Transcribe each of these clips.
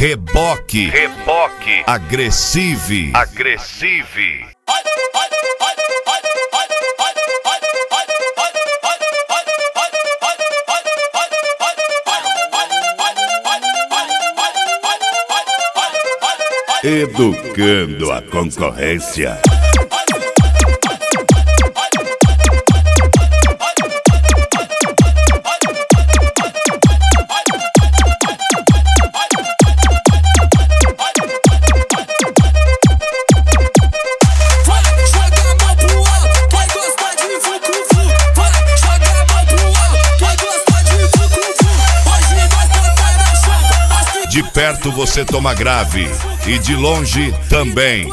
Reboque. Agressive. Educando a concorrência. De perto você toma grave e de longe também.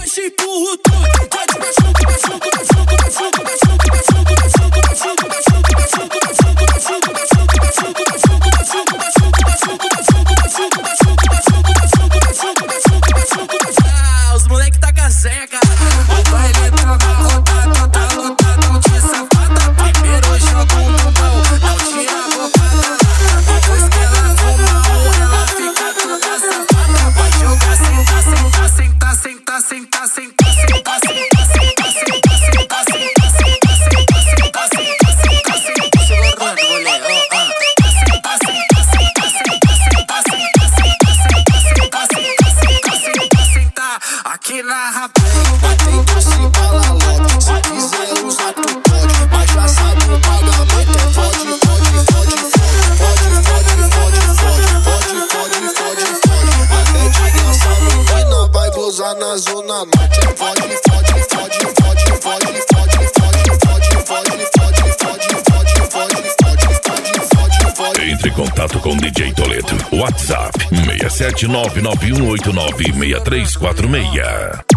Os moleque tá caseca. O baile tá na rodada, tá lotado de safada. Primeiro joga o bumbum, não tira a roubada. Depois que ela fuma, ela fica toda safada. Vai jogar, sentar, sentar, sentar, sentar, sentar, sentar, sentar, sentar, sentar, sentar, sentar, sentar, sentar, sentar, sentar, sentar, sentar, segurando, goleiro. Sentar, sentar, sentar, sentar, sentar, sentar, sentar, sentar, sentar, sentar, sentar, aqui na rapé. Tem doce bala logo, se quiser usar tu pode, mas já sabe o pagamento é fode, fode, fode, fode, fode, fode, fode, fode, fode, fode. Até de dança menina vai gozar na zona norte. É fode, fode, fode, fode, fode, fode, fode, fode, fode, fode, fode, fode, fode, fode. Entre em contato com DJ Toledo. WhatsApp 67991896346.